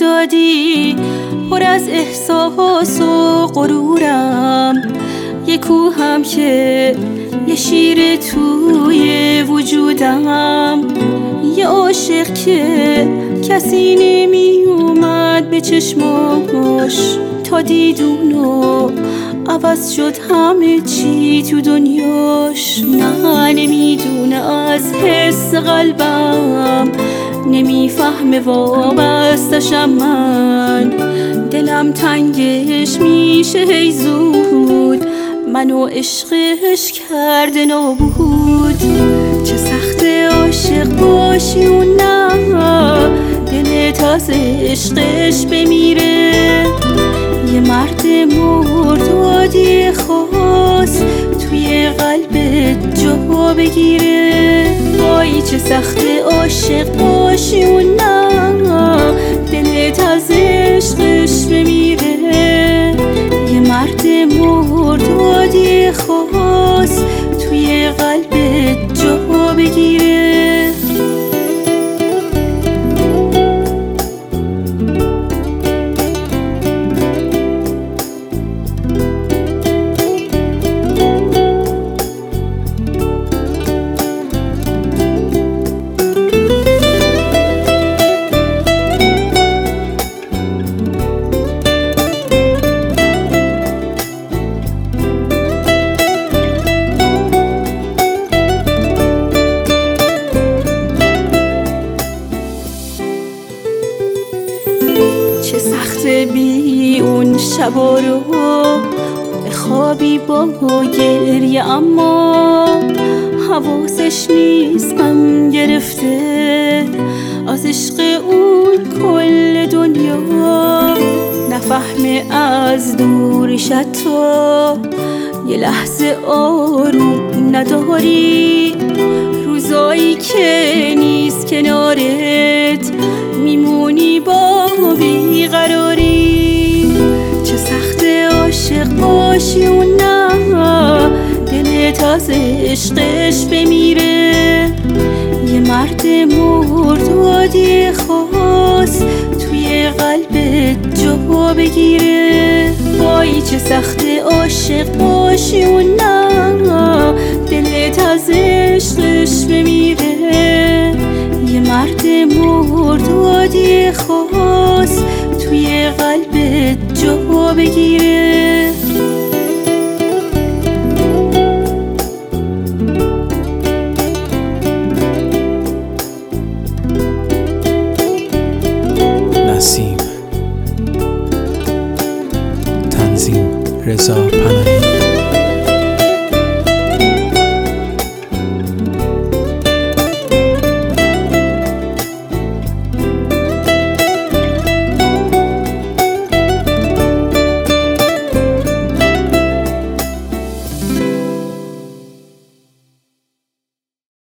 دادی پر از احساس و غرورم، یه کوهم که یه شیر توی وجودم، یه عاشق که کسی نمی اومد به چشماش، تا دیدونو عوض شد همه چی تو دنیاش. نه نمیدونه از حس قلبم، نمیفهمه وابستشم من، دلم تنگش میشه هی زود، منو عشقش کرده نابود. چه سخت عاشق باشی و نه دلت از عشقش بمیره، یه مرد مردادی خواست توی قلبت جا بگیره. وای چه سخت عاشق باشی و نه دلت از عشقش بمیره، یه مرد مردادی خواست توی قلبت جا بگیره. چه سخت بی اون شبا رو بخوابی با گریه، اما حواسش نیست غم گرفته از عشق اون کل دنیا. نفهمه از دورش تو یه لحظه آروم نداری، روزایی که نیست کنارت میمونی با بیقراری. چه سخت عاشق باشی و نه دلت از عشقش بمیره، یه مرد مردادی خواست توی قلبت جا بگیره. وای چه سخت عاشق باشی و نه دلت از عشقش بمیره، یه مرد مردادی خواست توی قلبت جا بگیره. نسیم، تنظیم رضا پناهی.